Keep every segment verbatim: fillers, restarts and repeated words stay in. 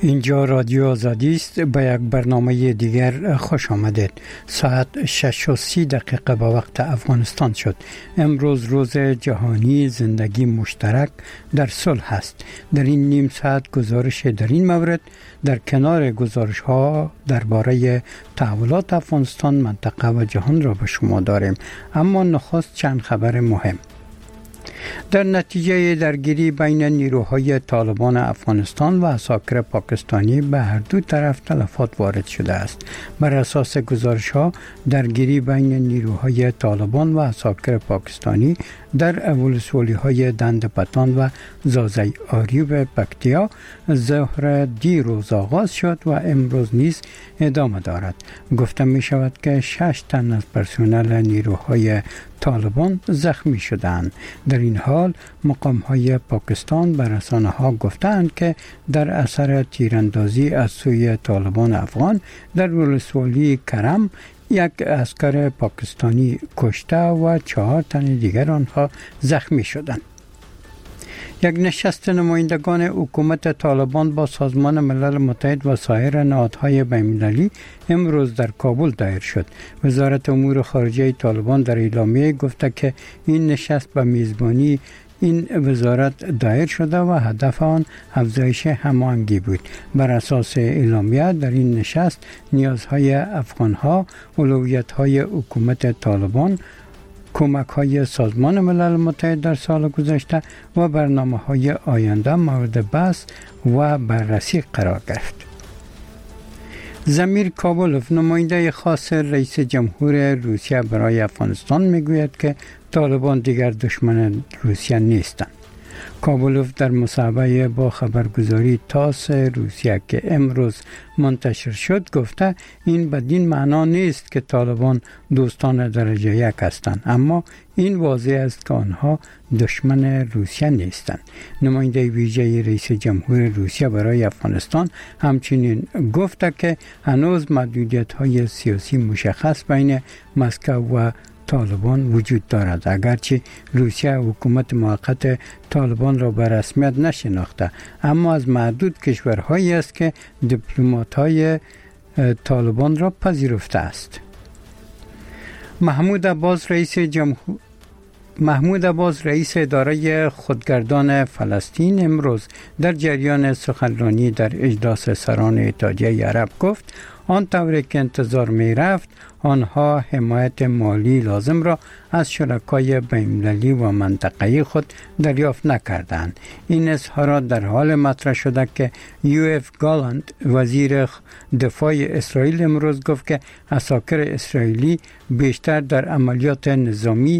اینجا رادیو آزادی است. به یک برنامه دیگر خوش آمدید. ساعت شش و سی دقیقه به وقت افغانستان شد. امروز روز جهانی زندگی مشترک در صلح است. در این نیم ساعت گزارش در این مورد در کنار گزارش ها درباره تحولات افغانستان، منطقه و جهان را به شما داریم. اما نخست چند خبر مهم. در نتیجه درگیری بین نیروهای طالبان افغانستان و عساکر پاکستانی به هر دو طرف تلفات وارد شده است. بر اساس گزارش‌ها درگیری بین نیروهای طالبان و عساکر پاکستانی در ولسوالی‌های دندپتان و زازی آریوب پکتیا ظهر دیروز آغاز شد و امروز نیز ادامه دارد. گفته می شود که شش تن از پرسنل نیروهای طالبان زخمی شدند. در این حال مقام‌های پاکستان به رسانه‌ها گفتند که در اثر تیراندازی از سوی طالبان افغان در ولسوالی کرم یک عسکر پاکستانی کشته و چهار تن دیگر آنها زخمی شدند. یک نشست نمایندگان حکومت طالبان با سازمان ملل متحد و سایر نهادهای بین‌المللی امروز در کابل دایر شد. وزارت امور خارجه طالبان در اعلامیه گفته که این نشست به میزبانی این وزارت دایر شده و هدف آن افزایش هماهنگی بود. بر اساس اعلامیه در این نشست نیازهای افغانها، اولویت‌های حکومت طالبان، کمک‌های سازمان ملل متحد در سال گذشته و برنامه‌های آینده مورد بحث و بررسی قرار گرفت. زمیر کابلوف، نماینده خاص رئیس جمهور روسیه برای افغانستان، میگوید که طالبان دیگر دشمن روسیه نیستند. کابلوف در مصاحبه با خبرگزاری تاس روسیه که امروز منتشر شد گفته این بدین معنا نیست که طالبان دوستان درجه یک هستند، اما این واضح است که آنها دشمن روسیه نیستند. نماینده ویژه رئیس جمهور روسیه برای افغانستان همچنین گفته که هنوز محدودیت‌های سیاسی مشخص بین مسکو و طالبان وجود دارد. اگرچه روسیه حکومت موقت طالبان را به رسمیت نشناخته، اما از معدود کشورهایی است که دیپلمات‌های طالبان را پذیرفته است. محمود عباس رئیس جمهور محمود عباس رئیس اداره خودگردان فلسطین امروز در جریان سخنرانی در اجلاس سران اتحادیه عرب گفت آنطوری که انتظار می رفت آنها حمایت مالی لازم را از شرکای بین‌المللی و منطقه‌ای خود دریافت نکردند. این اظهارات در حال مطرح شده که یو اف گالانت وزیر دفاع اسرائیل امروز گفت که عساکر اسرائیلی بیشتر در عملیات نظامی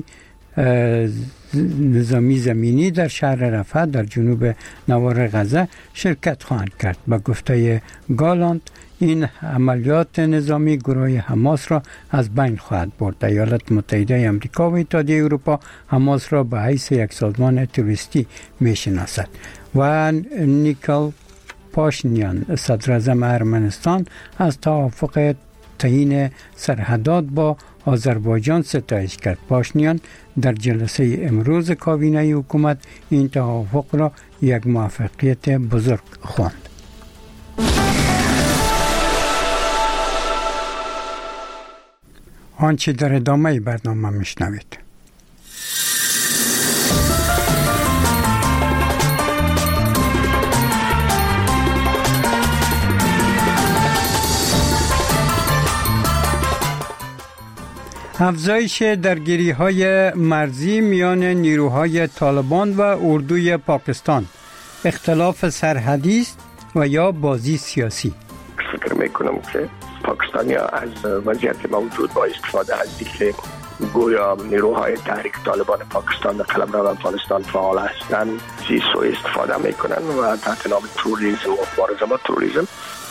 نظامی زمینی در شهر رفح در جنوب نوار غزه شرکت خواهند کرد. با گفته گالانت این عملیات نظامی گروه حماس را از بین خواهد برد. ایالات متحده آمریکا و اتحادیه اروپا حماس را به حیث یک سازمان تروریستی میشناسد. و نیکل پاشینیان صدر اعظم ارمنستان از توافق تعیین سرحدات با آذربایجان ستایش کرد. پاشینیان در جلسه امروز کابینه حکومت این توافق را یک موفقیت بزرگ خواند. آنچه در ادامه برنامه میشنوید. افزایش درگیری‌های مرزی میان نیروهای طالبان و اردوی پاکستان، اختلاف سرحدی است و یا بازی سیاسی؟ فکر میکنم که پاکستانی‌ها از وضعیت موجود با استفاده از اینکه گویا نیروهای تحریک طالبان پاکستان در قلمرو افغانستان فعال هستند چیز سوء استفاده میکنن و تحت نام تروریسم و مبارزه با تروریسم.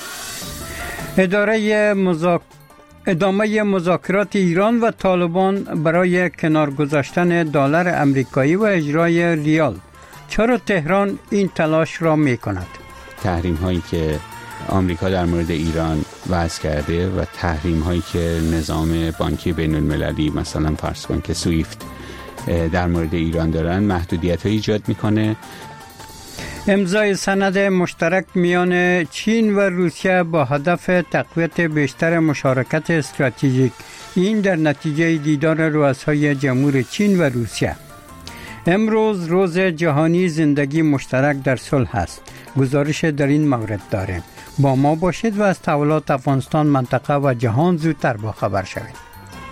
اداره مذاکرات ادامه مذاکرات ایران و طالبان برای کنار گذاشتن دلار آمریکایی و اجرای ریال. چرا تهران این تلاش را می کند؟ تحریم هایی که آمریکا در مورد ایران وضع کرده و تحریم هایی که نظام بانکی بین المللی مثلا فرض کن که سویفت در مورد ایران دارن محدودیت های ایجاد میکنه. امضای سند مشترک میان چین و روسیه با هدف تقویت بیشتر مشارکت استراتژیک. این در نتیجه دیدار رؤسای جمهور چین و روسیه. امروز روز جهانی زندگی مشترک در صلح است. گزارش در این مورد داریم. با ما باشید و از تحولات افغانستان، منطقه و جهان زودتر با خبر شوید.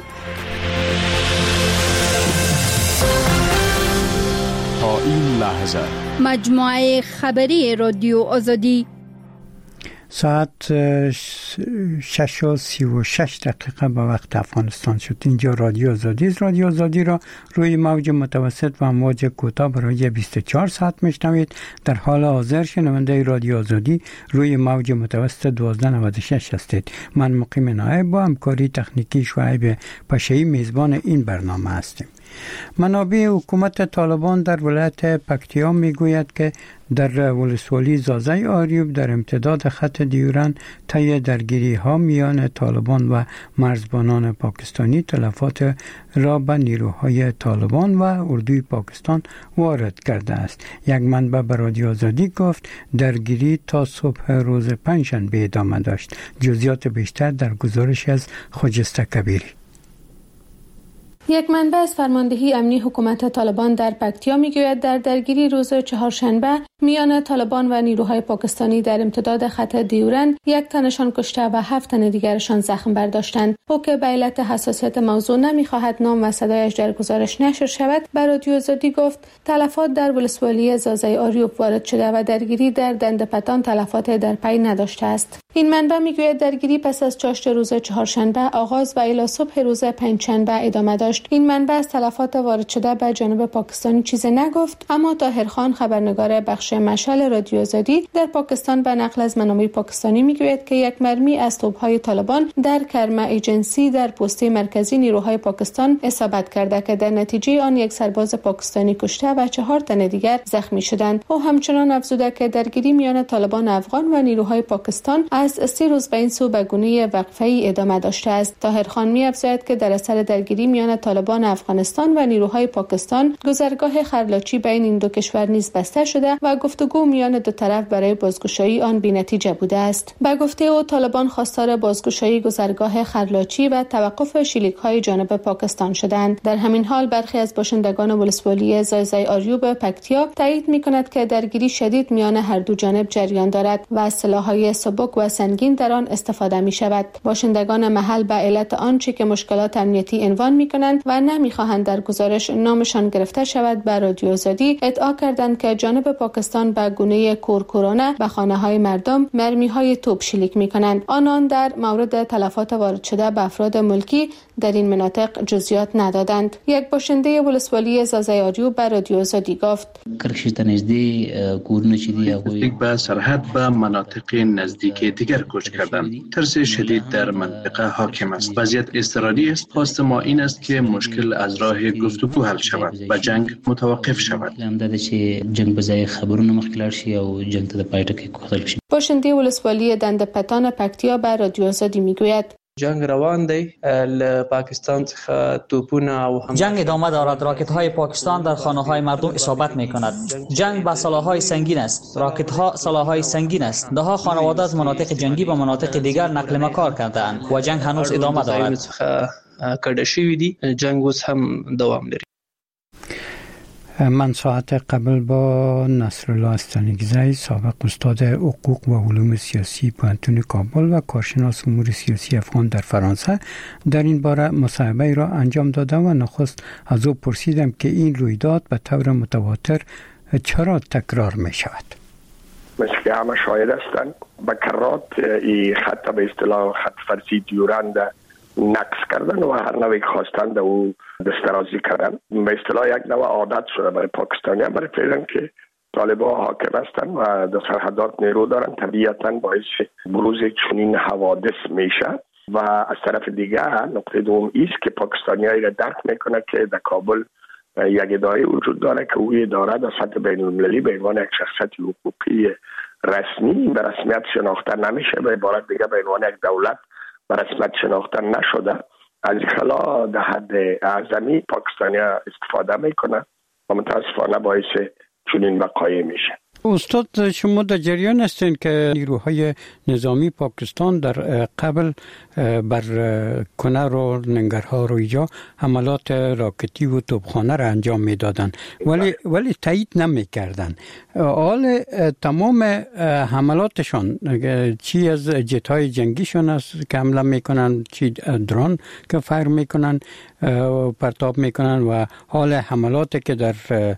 تا این لحظه مجموعه خبری رادیو آزادی ساعت شش و سی و شش دقیقه به وقت افغانستان شد. اینجا رادیو آزادی است. رادیو آزادی را روی موج متوسط و امواج کوتاه برای بیست و چهار ساعت میشنوید. در حال حاضر شنونده رادیو آزادی روی موج متوسط دوازده نود و شش هستید. من مقیم نایب با همکاری تکنیکی شعیب پشه‌ای میزبان این برنامه هستیم. منابع حکومت طالبان در ولایت پکتیا میگوید که در ولسوالی زازای آریوب در امتداد خط دیورند طی درگیری ها میان طالبان و مرزبانان پاکستانی تلفات را به نیروهای طالبان و اردوی پاکستان وارد کرده است. یک منبع به رادیو آزادی گفت درگیری تا صبح روز پنجشنبه ادامه داشت. جزئیات بیشتر در گزارش از خجسته کبیری. یک منبع از فرماندهی امنی حکومت طالبان در پکتیا میگوید در درگیری روز چهارشنبه میان طالبان و نیروهای پاکستانی در امتداد خط دیورند یک تنشان کشته و هفت تن دیگرشان زخم برداشتند. او که به علت حساسیت موضوع نمیخواهد نام و صدایش در گزارش نشر شود، به رادیو آزادی گفت تلفات در ولسوالی زازای آریوب وارد شده و درگیری در دندپتان تلفات در پی نداشته است. این منبع میگوید درگیری پس از چاشت روز چهارشنبه آغاز و الی صبح روز پنجشنبه ادامه داشت. این منبع از تلفات وارد شده به جانب پاکستانی چیزی نگفت، اما طاهر خان خبرنگار بخش مشعل رادیو آزادی در پاکستان به نقل از منابع پاکستانی میگوید که یک مرمی از توپ‌های طالبان در کرما ایجنسی در پسته مرکزی نیروهای پاکستان اصابت کرده که در نتیجه آن یک سرباز پاکستانی کشته و چهار تن دیگر زخمی شدند. او همچنان افزوده که درگیری میان طالبان افغان و نیروهای پاکستان از سه روز به این سو به گونه وقفه‌ای ادامه داشته است. طاهر خان می‌افزاید که در اثر درگیری میان طالبان افغانستان و نیروهای پاکستان گذرگاه خرلاچی بین این دو کشور نیز بسته شده و گفتگو میان دو طرف برای بازگشایی آن بی‌نتیجه بوده است. به گفته او طالبان خواستار بازگشایی گذرگاه خرلاچی و توقف شلیک‌های جانب پاکستان شدند. در همین حال برخی از باشندگان ولسوالی زازای آریوب پکتیا تایید می‌کند که درگیری شدید میان هر دو جانب جریان دارد و از سلاح‌های سبک و سنگین در آن استفاده می‌شود. باشندگان محل به علت آنچه که مشکلات امنیتی عنوان می‌کنند و نمی‌خواهند در گزارش نامشان گرفته شود به رادیو آزادی ادعا کردند که جانب پاکستان به گونه کورکورانه به خانه‌های مردم مرمی‌های توپ شلیک می‌کنند. آنان در مورد تلفات وارد شده به افراد ملکی در این مناطق جزئیات ندادند. یک باشنده ولسوالی زازای آریوب به رادیو آزادی گفت نزدیک به سرحد به مناطق نزدیک دیگر کوچ کردند. ترس شدید در منطقه حاکم است. وضعیت اضطراری است. خواست ما این است که مشکل از راه گفتگو حل شود و جنگ متوقف شود. باشنده ولسوالی دندپتان پکتیا به رادیو آزادی میگوید جنگ روان دی ل پاکستان څخه توپونه او هم جنگ ادامه دارد. راکت های پاکستان در خانه های مردم اصابت می کند. جنگ با سلاح های سنگین است. راکت ها سلاح های سنگین است. ده ها خانواده از مناطق جنگی به مناطق دیگر نقل مکان کردند و جنگ هنوز ادامه دارد. کډه شوی دی. جنگ اوس هم دوام لري. من ساعت قبل با نصرالله استانگزی سابق استاد حقوق و علوم سیاسی پوهنتون کابل و کارشناس امور سیاسی افغان در فرانسه در این باره مصاحبه را انجام دادم و نخست از او پرسیدم که این رویداد به طور متواتر چرا تکرار می شود. مثل که همه شاهد هستند به کرات این خط به اصطلاح خط فرضی دیورند نقص کردن و هر نوعی خواستند او دسترازی کردن. به اصطلاح یک نوع عادت شده برای پاکستانیان برای فعلا که طالبان حاکم هستند و در سرحدات نیرو دارن، طبیعتاً باعث بروز چنین حوادث میشه. و از طرف دیگه نقطه دوم ایست که پاکستانیایی را درک میکنه که در کابل یک اداره وجود داره که او اداره در سطح بین المللی به عنوان یک شخصیت حقوقی رسمی به رسمیت شناخته نمیشه، به عبارت دیگه به عنوان یک دولت به رسمیت شناخته نشده. از این خلا در حد اعظمی پاکستانی استفاده میکنه و متاسفانه باعث چنین وقایع میشه. استاد شما در جریان هستین که نیروهای نظامی پاکستان در قبل بر کنر و ننگرهار و اینجا حملات راکتی و توپخانه را انجام میدادن ولی ولی تایید نمیکردن. حال تمام حملاتشان چی از جت‌های جنگیشون است که حمله میکنن، چی درون که فایر میکنن پرتاب میکنن و حال حملاتی که در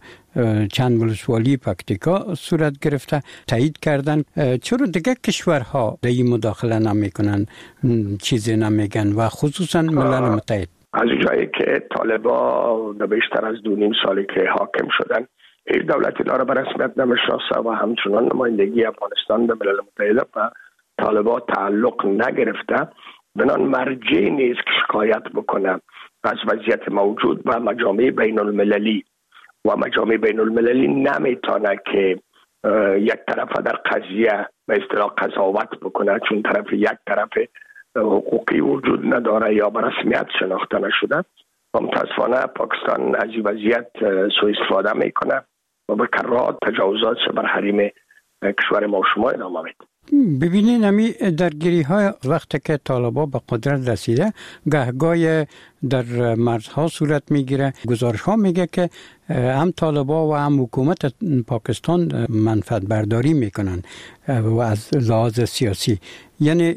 چند ولسوالی پکتیکا صورت گرفته تایید کردن. چرا دیگه کشورها در این مداخله نمیکنن، چیزی نمیگن و خصوصا ملل متحد؟ از جایی که طالبا در بیشتر از دو نیم سالی که حاکم شدن هیچ دولتی داره به رسمیت نمیشناسه و همچنان نمایندگی افغانستان در ملل متحد و طالبا تعلق نگرفته، بنان مرجعی نیست که شکایت بکنه از وضعیت موجود و مجامع بین المللی و مجامع بین المللی نمیتونه که یک طرف در قضیه به اصطلاح قضاوت بکنه، چون طرف یک طرف حقوقی وجود نداره یا به رسمیت شناخته نشده. متاسفانه پاکستان از این وضعیت سوء استفاده میکنه و به کرات تجاوزات بر حریم کشور ما و شما ادامه میده. ببینین همی درگیری های وقتی که طالبا به قدرت رسیده گهگاه در مرزها صورت میگیره. گزارش ها میگه که هم طالبا و هم حکومت پاکستان منفعت برداری میکنن و از لحاظ سیاسی، یعنی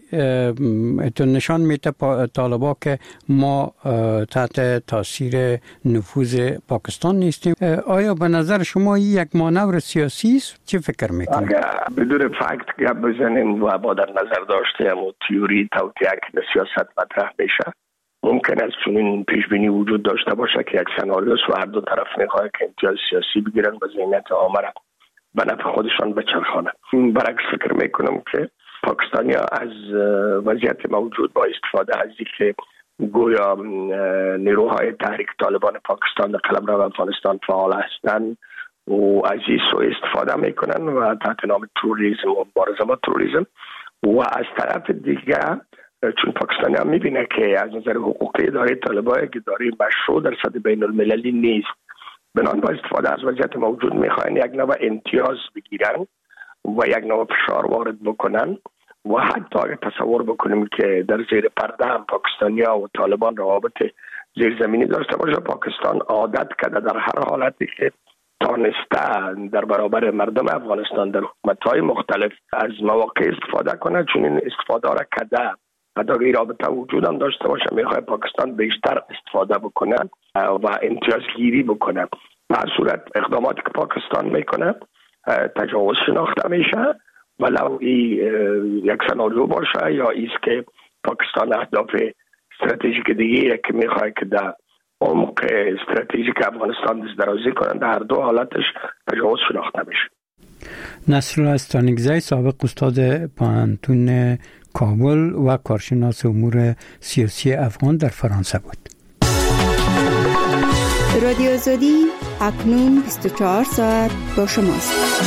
تو نشان میده طالبا که ما تحت تاثیر نفوذ پاکستان نیستیم. آیا به نظر شما یک مانور سیاسی است؟ چه فکر میکنید؟ بدون فکت گپ بزنیم و با در نظر داشته و تیوری توطئه که سیاست مطرح بشه، ممکن است چون این پیش بینی وجود داشته باشه که یک سناریوس و هر دو طرف میخواد که امتیاز سیاسی بگیرن و ذهنیت عامه را به نفع خودشان بچرخانه. برعکس فکر میکنم که پاکستانیا از وضعیت موجود با استفاده از اینکه گویا نیروهای تحریک طالبان پاکستان در قلمرو افغانستان فعال هستند و از این سوء استفاده میکنن و تحت نام تروریسم و مبارزه با تروریسم، و از طرف دیگه چون پاکستانی هم میبینه که از نظر حقوقی اداره طالبان که اداره مشروع در سطح بین المللی نیست، بنابراین با استفاده از وضعیت موجود میخواین یک نوع امتیاز بگیرن و یک نوع فشار وارد بکنن و حتی اگر تصور بکنیم که در زیر پرده هم پاکستانی ها و طالبان روابط زیرزمینی داشته باشه، پاکستان عادت کرده در هر حالتی که تانسته در برابر مردم افغانستان در حکومت‌های مختلف از مواقع استفاده کنه، چون این استفاده را کرده حتی اگر رابطه وجود هم داشته باشه میخواد پاکستان بیشتر استفاده بکنه و امتیازگیری بکنه. به هر صورت اقداماتی که پاکستان میکنه تجاوز شناخته میشه، ولو ای یک سناریو باشه یا ایست که پاکستان اهداف استراتژیک دیگه که میخواد که در عمق استراتژیک افغانستان دست درازی کنند، در هر دو حالتش تجاوز شناخته میشه. نصرالله استانکزی سابق استاد پانتون کابل و کارشناس امور سیاسی افغان در فرانسه بود. رادیو آزادی اکنون بیست و چهار ساعت با شماست.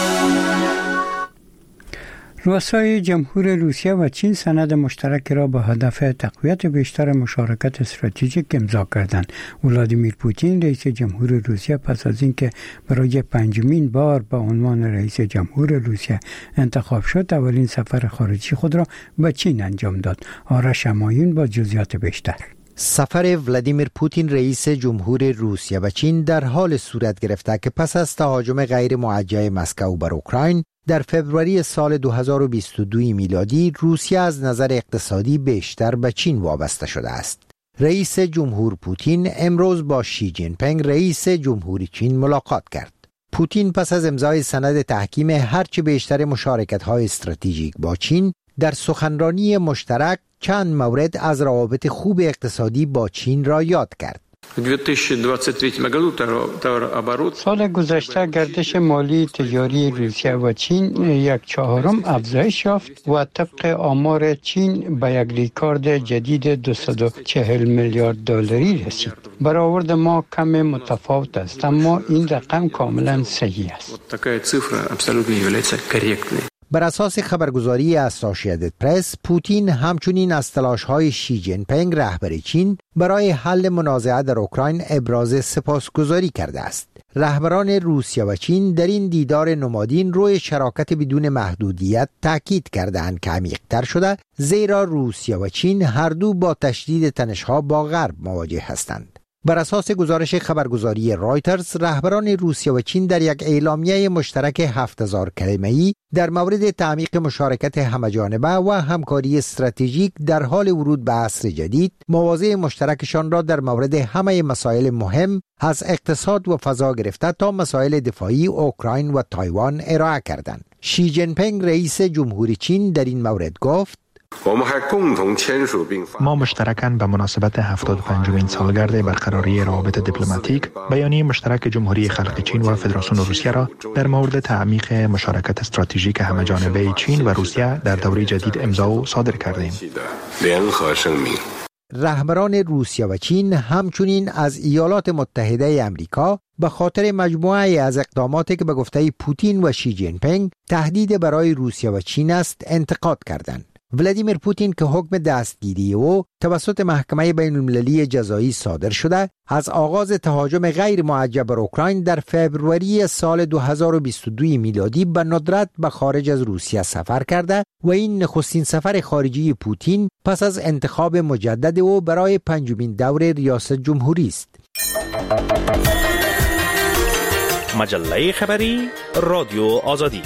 رؤسای جمهور روسیه و چین سند مشترک را با هدف تقویت بیشتر مشارکت استراتژیک امضا کردند. ولادیمیر پوتین رئیس جمهور روسیه پس از اینکه برای پنجمین بار به عنوان رئیس جمهور روسیه انتخاب شد، اولین سفر خارجی خود را به چین انجام داد. آرش همایون با جزئیات بیشتر. سفر ولادیمیر پوتین رئیس جمهور روسیه به چین در حال صورت گرفته که پس از تهاجم غیر موجه مسکو بر اوکراین در فوریه سال دو هزار و بیست و دو میلادی، روسیه از نظر اقتصادی بیشتر به چین وابسته شده است. رئیس جمهور پوتین امروز با شی جین پینگ رئیس جمهوری چین ملاقات کرد. پوتین پس از امضای سند تحکیم هرچه بیشتر مشارکت‌های استراتژیک با چین در سخنرانی مشترک چند مورد از روابط خوب اقتصادی با چین را یاد کرد. سال گذشته گردش مالی تجاری روسیه و چین یک چهارم افزایش یافت و طبق آمار چین به یک ریکورد جدید دویست و چهل میلیارد دلاری رسید. برآورد ما کم متفاوت است، اما این رقم کاملا صحیح است. بر اساس خبرگزاری اسوسییتد پرس، پوتین همچنین از تلاش‌های شی جین پینگ رهبر چین برای حل منازعه در اوکراین ابراز سپاسگزاری کرده است. رهبران روسیه و چین در این دیدار نمادین روی شراکت بدون محدودیت تاکید کردند که عمیق‌تر شده، زیرا روسیه و چین هر دو با تشدید تنش‌ها با غرب مواجه هستند. بر اساس گزارش خبرگزاری رایترز، رهبران روسیه و چین در یک اعلامیه مشترک هفت هزار کلمه‌ای در مورد تعمیق مشارکت همه‌جانبه و همکاری استراتژیک در حال ورود به عصر جدید، مواضع مشترکشان را در مورد همه مسائل مهم از اقتصاد و فضا گرفته تا مسائل دفاعی اوکراین و تایوان ارائه کردند. شی جین پینگ رئیس جمهوری چین در این مورد گفت: ما مشترکاً به مناسبت هفتاد و پنجمین سالگرد برقراری روابط دیپلماتیک بیانیه مشترک جمهوری خلق چین و فدراسیون روسیه را در مورد تعمیق مشارکت استراتژیک همه‌جانبه چین و روسیه در دوره جدید امضا و صادر کردیم. رهبران روسیه و چین همچنین از ایالات متحده آمریکا به خاطر مجموعه از اقداماتی که به گفته پوتین و شی جین پینگ تهدید برای روسیه و چین است انتقاد کردند. ولادیمیر پوتین که حکم دستگیری او توسط محکمه بین المللی جزایی صادر شده، از آغاز تهاجم غیر معجل بر اوکراین در فوریه سال دو هزار و بیست و دو میلادی به ندرت به خارج از روسیه سفر کرده و این نخستین سفر خارجی پوتین پس از انتخاب مجدد او برای پنجمین دور ریاست جمهوری است. مجله خبری رادیو آزادی.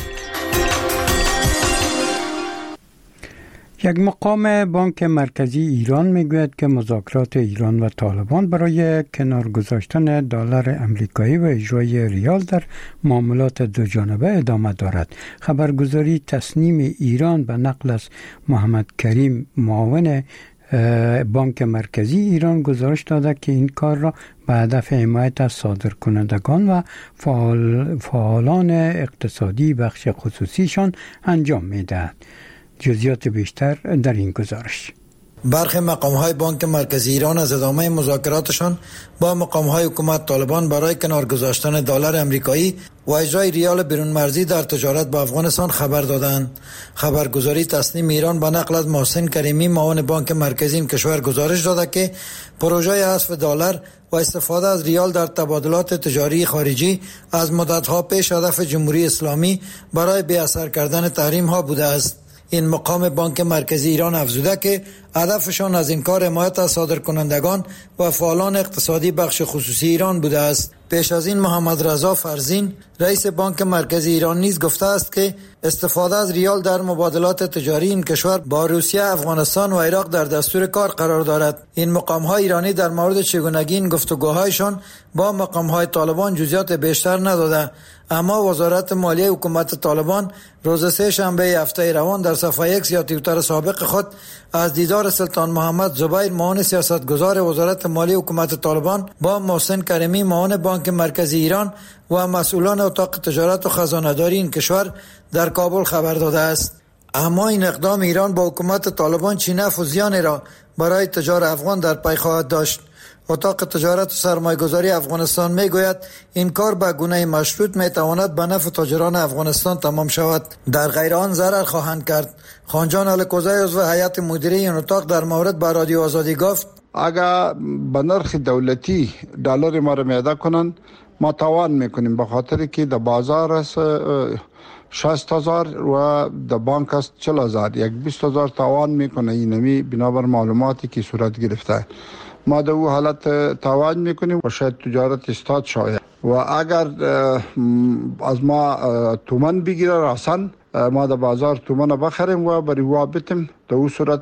یک مقام بانک مرکزی ایران میگوید که مذاکرات ایران و طالبان برای کنار گذاشتن دلار آمریکایی و اجرای ریال در معاملات دوجانبه ادامه دارد. خبرگزاری تصنیم ایران به نقل از محمد کریم معاون بانک مرکزی ایران گزارش داده که این کار را به هدف حمایت از صادرکنندگان و فعال فعالان اقتصادی بخش خصوصیشان انجام می‌دهد. جزئیات بیشتر در این گزارش. برخی مقام‌های بانک مرکزی ایران از ادامه مذاکراتشان با مقام‌های حکومت طالبان برای کنار گذاشتن دلار آمریکایی و اجرای ریال بیرون مرزی در تجارت با افغانستان خبر دادند. خبرگزاری تصنیم ایران با نقل از محسن کریمی معاون بانک مرکزی این کشور گزارش داده که پروژه حذف دلار و استفاده از ریال در تبادلات تجاری خارجی از مدت‌ها پیش هدف جمهوری اسلامی برای بی اثر کردن تحریم‌ها بوده است. این مقام بانک مرکزی ایران افزوده که هدفشان از این کار حمایت از صادرکنندگان و فعالان اقتصادی بخش خصوصی ایران بوده است. پیش از این محمد رضا فرزین رئیس بانک مرکزی ایران نیز گفته است که استفاده از ریال در مبادلات تجاری این کشور با روسیه، افغانستان و عراق در دستور کار قرار دارد. این مقام‌های ایرانی در مورد چگونگی این گفتگوهایشان با مقام‌های طالبان جزئیات بیشتر نداده، اما وزارت مالیه حکومت طالبان روز سه شنبه هفته روان در صفحه ایکس یا توییتر سابق خود از دیدار سلطان محمد زبیر معاون سیاستگزار وزارت مالیه حکومت طالبان با محسن کریمی معاون بانک مرکزی ایران و مسئولان اتاق تجارت و خزانه‌داری این کشور در کابل خبر داده است. اما این اقدام ایران با حکومت طالبان چه نفع و زیانی را برای تجار افغان در پی خواهد داشت؟ اتاق تجارت و سرمایه‌گذاری افغانستان میگوید این کار به گونه مشروط میتواند به نفع تاجران افغانستان تمام شود، در غیر آن ضرر خواهند کرد. خانجان الکوزی عضو هیئت مدیره این اتاق در مورد با رادیو آزادی گفت: اگر به نرخ دولتی دلار ما را میاده کنن ما تاوان میکنیم، به خاطر که در بازار است شصت هزار و در بانک است چهل هزار، یک بیست هزار تاوان میکنه. اینمی بنابر معلوماتی که صورت گرفته ما در او حالت تاوان میکنیم و شاید تجارت استاد شاید و اگر از ما تومن بگیره راسن ما در بازار تومن بخریم و بری وا بتیم، در او صورت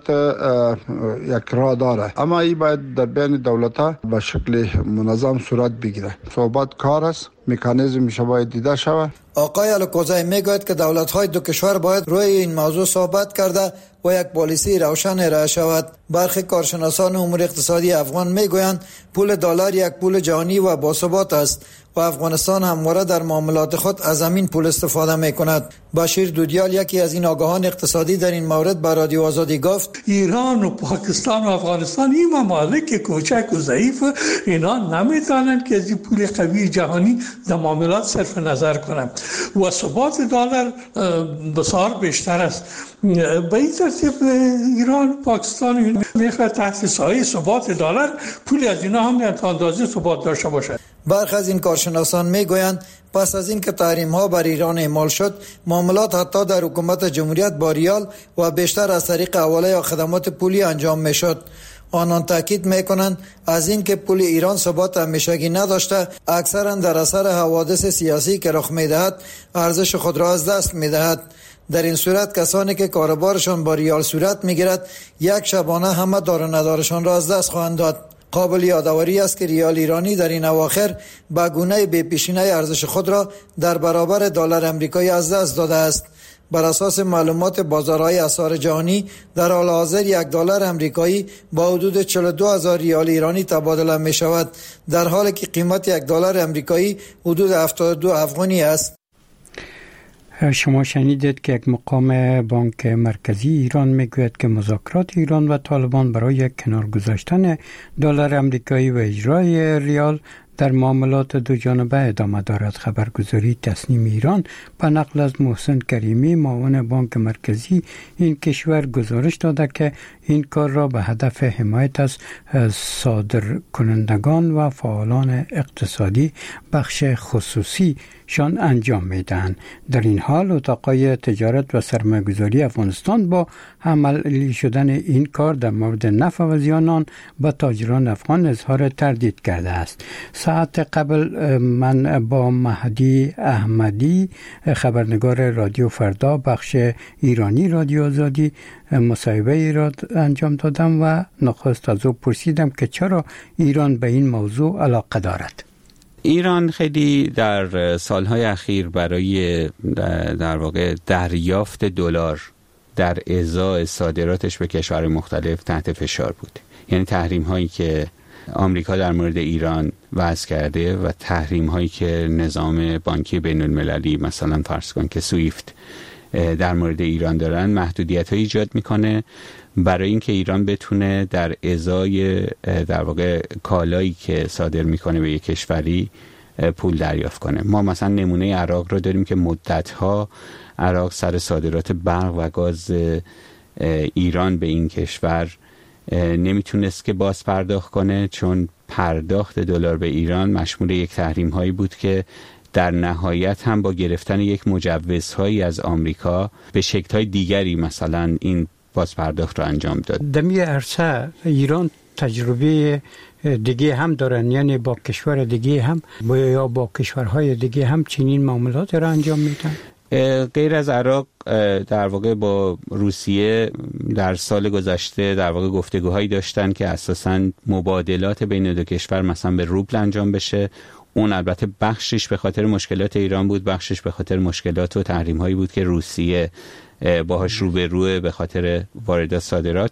یک راه داره. اما این باید در بین دولت‌ها به شکل منظم صورت بگیره. صحبت کار است، مکانیزمش باید دیده شود. آقای الکوزی میگوید که دولت‌های دو کشور باید روی این موضوع صحبت کرده و یک پالیسی روشن ارائه شود. برخی کارشناسان امور اقتصادی افغان میگویند پول دلار یک پول جهانی و باثبات است و افغانستان همواره در معاملات خود از همین پول استفاده میکند. بشیر دودیال یکی از این آگاهان اقتصادی در این مورد به رادیو آزادی گفت: ایران و پاکستان و افغانستان این ممالک کوچک و ضعیف اینا نمیتونن که از این پول قوی جهانی در معاملات صرف نظر کنند و ثبات دلار بسیار بیشتر است. به این مثل ایران، پاکستان میخواد تحت سایه ثبات دلار پولی از اینا هم تا اندازه ثبات داشته باشد. برخی از این کارشناسان میگویند پس از این که تحریم ها بر ایران اعمال شد، معاملات حتی در حکومت جمهوریت با ریال و بیشتر از طریق حواله یا خدمات پولی انجام میشد. آنان تاکید میکنند از این که پول ایران ثبات همیشگی نداشته، اکثرا در اثر حوادث سیاسی که رخ میدهد ارزش خود را از دست میدهد. در این صورت کسانی که کاروبارشان با ریال صورت میگیرد یک شبانه همه دار و ندارشان را از دست خواهند داد. قابل یادآوری است که ریال ایرانی در این اواخر به گونه بی پیشینه ارزش خود را در برابر دلار آمریکایی از دست داده است. بر اساس معلومات بازارهای اسعار جهانی در حال حاضر یک دلار آمریکایی با حدود چهل و دو هزار ریال ایرانی تبادله می شود، در حالی که قیمت یک دلار آمریکایی حدود هفتاد و دو افغانی است. شما شنیدید که یک مقام بانک مرکزی ایران میگوید که مذاکرات ایران و طالبان برای کنار گذاشتن دلار آمریکایی و اجرای ریال در معاملات دو جانبه ادامه دارد. خبرگزاری تصنیم ایران به نقل از محسن کریمی معاون بانک مرکزی این کشور گزارش داده که این کار را به هدف حمایت از صادرکنندگان و فعالان اقتصادی بخش خصوصی شان انجام میدن. در این حال اتاقای تجارت و سرمایه‌گذاری افغانستان با عملی شدن این کار در مورد نفع و زیان آن با تاجران افغان اظهار تردید کرده است. ساعت قبل من با مهدی احمدی خبرنگار رادیو فردا بخش ایرانی رادیو آزادی مصاحبه ای را انجام دادم و نخست از او پرسیدم که چرا ایران به این موضوع علاقه دارد. ایران خیلی در سالهای اخیر برای در واقع دریافت دلار در ازای صادراتش به کشورهای مختلف تحت فشار بود. یعنی تحریم هایی که آمریکا در مورد ایران وضع کرده و تحریم هایی که نظام بانکی بین المللی مثلا فرض کن که سویفت در مورد ایران دارن محدودیت های ایجاد میکنه برای اینکه ایران بتونه در ازای در واقع کالایی که صادر میکنه به یک کشوری پول دریافت کنه. ما مثلا نمونه عراق رو داریم که مدتها عراق سر صادرات برق و گاز ایران به این کشور نمیتونست که باز پرداخت کنه، چون پرداخت دلار به ایران مشمول یک تحریم هایی بود که در نهایت هم با گرفتن یک مجوزهایی از آمریکا به شکل‌های دیگری مثلا این باز پرداخت رو انجام داد. دمی عرصه ایران تجربه دیگه هم دارن، یعنی با کشور دیگه هم یا با کشورهای دیگه هم چنین معاملات را انجام میدن؟ غیر از عراق در واقع با روسیه در سال گذشته در واقع گفتگوهایی داشتن که اساساً مبادلات بین دو کشور مثلا به روبل انجام بشه. اون البته بخشش به خاطر مشکلات ایران بود، بخشش به خاطر مشکلات و تحریم هایی بود که روسیه باهاش رو به روه به خاطر واردات صادرات.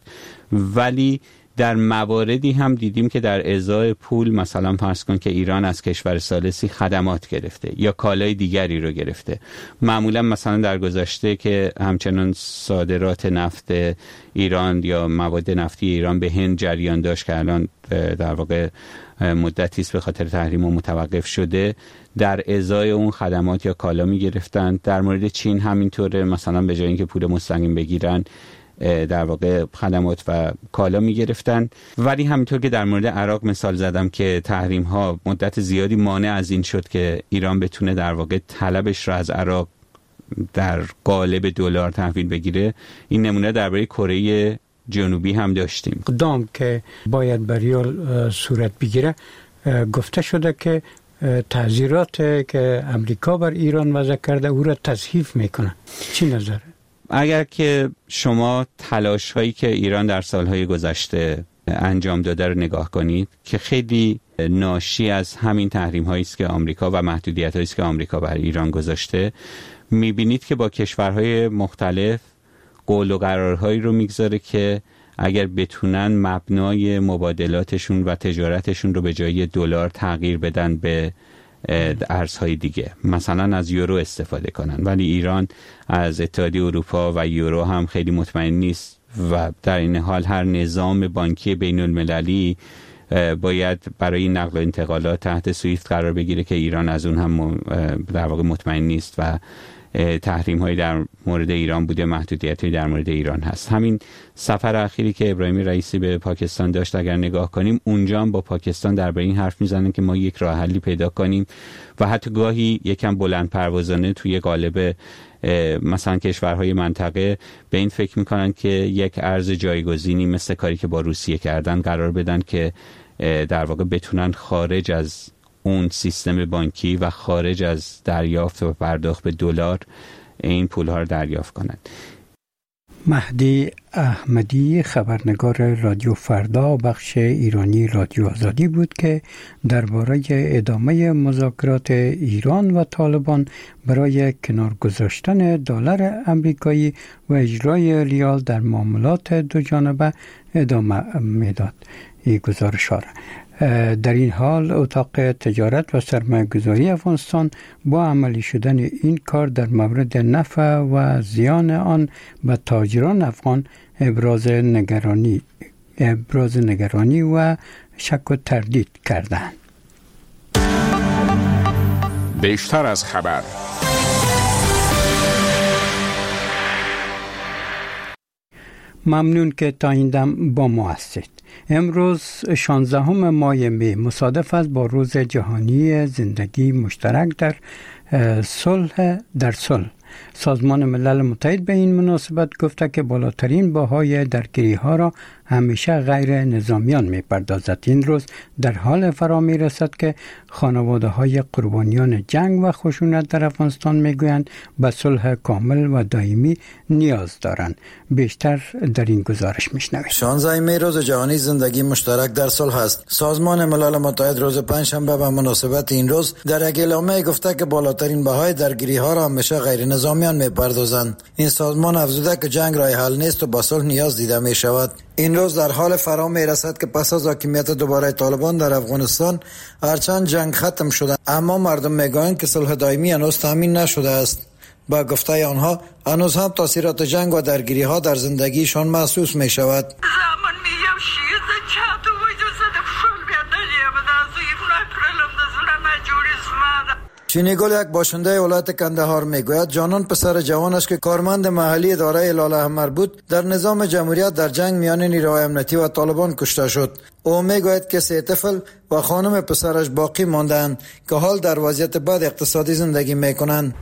ولی در مواردی هم دیدیم که در ازای پول مثلا فرض کن که ایران از کشور ثالثی خدمات گرفته یا کالای دیگری رو گرفته. معمولا مثلا در گذشته که همچنان صادرات نفت ایران یا مواد نفتی ایران به هند جریان داشت که الان در واقع مدتی است به خاطر تحریم متوقف شده، در ازای اون خدمات یا کالا می گرفتن. در مورد چین همینطوره، مثلا به جای اینکه پول مستقیم بگیرن در واقع خدمات و کالا می گرفتن. ولی همینطور که در مورد عراق مثال زدم که تحریم ها مدت زیادی مانع از این شد که ایران بتونه در واقع طلبش را از عراق در قالب دلار تحویل بگیره، این نمونه درباره کره جنوبی هم داشتیم. قدام که باید بر ریال صورت بگیره گفته شده که تعزیرات که امریکا بر ایران وضع کرده او را تضعیف میکنه. چی نظره؟ اگر که شما تلاش هایی که ایران در سالهای گذشته انجام داده رو نگاه کنید که خیلی ناشی از همین تحریم هایی است که آمریکا و محدودیت هایی است که آمریکا بر ایران گذاشته، میبینید که با کشورهای مختلف قول و قرارهایی رو میگذاره که اگر بتونن مبنای مبادلاتشون و تجارتشون رو به جای دلار تغییر بدن به ارزهای دیگه، مثلا از یورو استفاده کنن. ولی ایران از اتحادیه اروپا و یورو هم خیلی مطمئن نیست و در این حال هر نظام بانکی بین المللی باید برای نقل و انتقالات تحت سویفت قرار بگیره که ایران از اون هم در واقع مطمئن نیست و تحریم های در مورد ایران بوده، محدودیت های در مورد ایران هست. همین سفر اخیری که ابراهیمی رئیسی به پاکستان داشت اگر نگاه کنیم، اونجا هم با پاکستان درباره این حرف میزنن که ما یک راه حلی پیدا کنیم و حتی گاهی یکم بلند پروازانه توی قالب مثلا کشورهای منطقه به این فکر میکنن که یک ارز جایگزینی مثل کاری که با روسیه کردن قرار بدن که در واقع بتونن خارج از اون سیستم بانکی و خارج از دریافت و پرداخت به دلار این پولها رو دریافت کنند. مهدی احمدی خبرنگار رادیو فردا بخش ایرانی رادیو آزادی بود که درباره ادامه مذاکرات ایران و طالبان برای کنار گذاشتن دلار آمریکایی و اجرای ریال در معاملات دو جانبه ادامه میداد. این گزارش را در این حال اتاق تجارت و سرمایه‌گذاری افغانستان با عملی شدن این کار در مورد نفع و زیان آن به تاجران افغان ابراز نگرانی ابراز نگرانی و شک و تردید کردند. بیشتر از خبر. ممنون که تا این دم با ما هستید. امروز شانزدهم ماه می مصادف است با روز جهانی زندگی مشترک در صلح در صلح. سازمان ملل متحد به این مناسبت گفته که بالاترین بهای درگیری ها را همیشه غیر نظامیان می پردازد. این روز در حال فرا می رسد که خانواده های قربانیان جنگ و خشونت در افغانستان می گویند به صلح کامل و دائمی نیاز دارند. بیشتر در این گزارش می شنوید. شانزدهم می روز جهانی زندگی مشترک در صلح است. سازمان ملل متحد روز پنجشنبه به مناسبت این روز در یک اعلامیه گفته که بالاترین بهای درگیری ها را همیشه غیر نظامیان می پردازند. این سازمان افزوده که جنگ راه حل نیست و به صلح نیاز دیده می شود. این روز در حال فرا می رسد که پس از حاکمیت دوباره طالبان در افغانستان هرچند جنگ ختم شده اما مردم میگویند که صلح دائمی هنوز تامین نشده است. با گفته آنها هنوز هم تاثیرات جنگ و درگیری ها در زندگیشان محسوس می شود. چینی گل یک باشنده ولایت کندهار میگوید جانان پسر جوانش که کارمند محلی اداره لاله احمر بود در نظام جمهوریت در جنگ میان نیروهای امنیتی و طالبان کشته شد. او میگوید که سه طفل و خانم پسرش باقی ماندند که حال در وضعیت بد اقتصادی زندگی میکنند.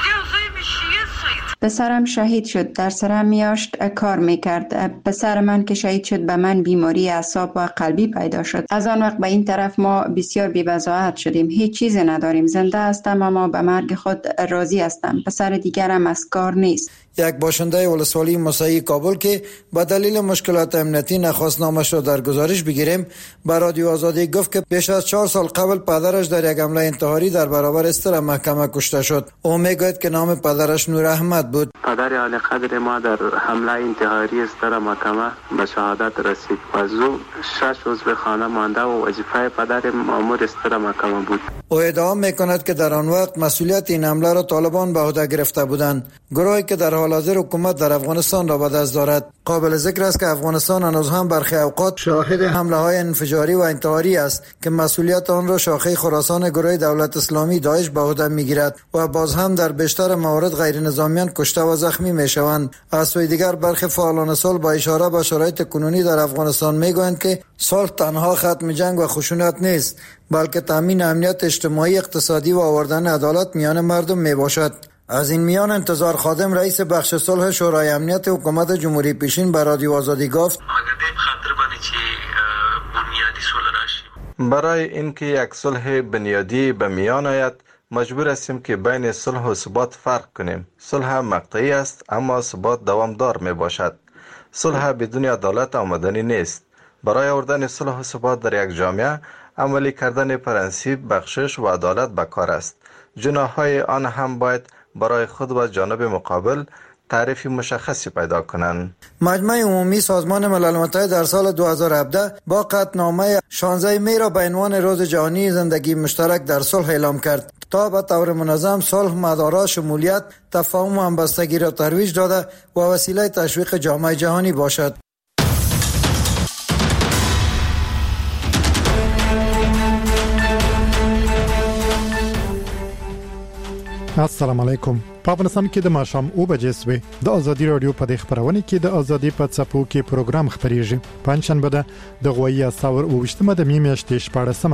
پسرم شهید شد، در سرم میاشت کار میکرد. پسر من که شهید شد به من بیماری اعصاب و قلبی پیدا شد. از آن وقت به این طرف ما بسیار بی‌وضاحت شدیم. هیچ چیزی نداریم. زنده هستم اما به مرگ خود راضی هستم. پسر دیگرم از کار نیست. یک باشنده ولسوالی مسیحی کابل که به دلیل مشکلات امنیتی نخواست نامش را در گزارش بگیریم به رادیو آزادی گفت که بیش از چهار سال قبل پدرش در یک حمله انتحاری در برابر استر محکمه کشته شد. او میگوید که نام پدرش نور احمد بود. پدر عالی قدر ما در حمله انتحاری استر محکمه به شهادت رسید و زو شش روز به خانه مانده و وظیفه پدر مأمور استر محکمه بود. او ادعا میکند که در آن وقت مسئولیت این حمله را طالبان به عهده گرفته بودند، گروهی که در حال حاضر حکومت در افغانستان را به دست دارد. قابل ذکر است که افغانستان هنوز هم برخی اوقات شاهد حمله های انفجاری و انتحاری است که مسئولیت آن را شاخه خراسان گروه دولت اسلامی داعش به عهده میگیرد و باز هم در بیشتر موارد غیر نظامیان کشته و زخمی میشوند. از سوی دیگر برخی فعالان صلح با اشاره به شرایط کنونی در افغانستان میگویند که صلح تنها ختم جنگ و خشونت نیست بلکه تامین امنیت اجتماعی، اقتصادی و آوردن عدالت میان مردم میباشد. از این میان انتظار خادم رئیس بخش صلح شورای امنیت حکومت جمهوری پیشین به رادیو آزادی گفت برای اینکه یک صلح بنیادی به میان آید مجبور هستیم که بین صلح و ثبات فرق کنیم. صلح مقطعی است اما ثبات دوامدار می باشد. صلح بدون عدالت آمدنی نیست. برای آوردن صلح و ثبات در یک جامعه عملی کردن پرنسیپ بخشش و عدالت به کار است. جناح‌های آن هم باید برای خود و جانب مقابل تعریف مشخصی پیدا کنند. مجمع عمومی سازمان ملل متحد در سال دو هزار و هفده با قطعنامه شانزدهم می را به عنوان روز جهانی زندگی مشترک در صلح اعلام کرد تا به طور منظم صلح، مدارا، شمولیت، تفاهم و همبستگی را ترویج داده و وسیله تشویق جامعه جهانی باشد. السلام علیکم. په افغانستان کې د ماشام او بجې سوي د ازادي رادیو په خبرونه کې د ازادي په څپو کې پروګرام خبريږي. پنځشنبه د غوي اساور او وشتمه د میاشتې شپږم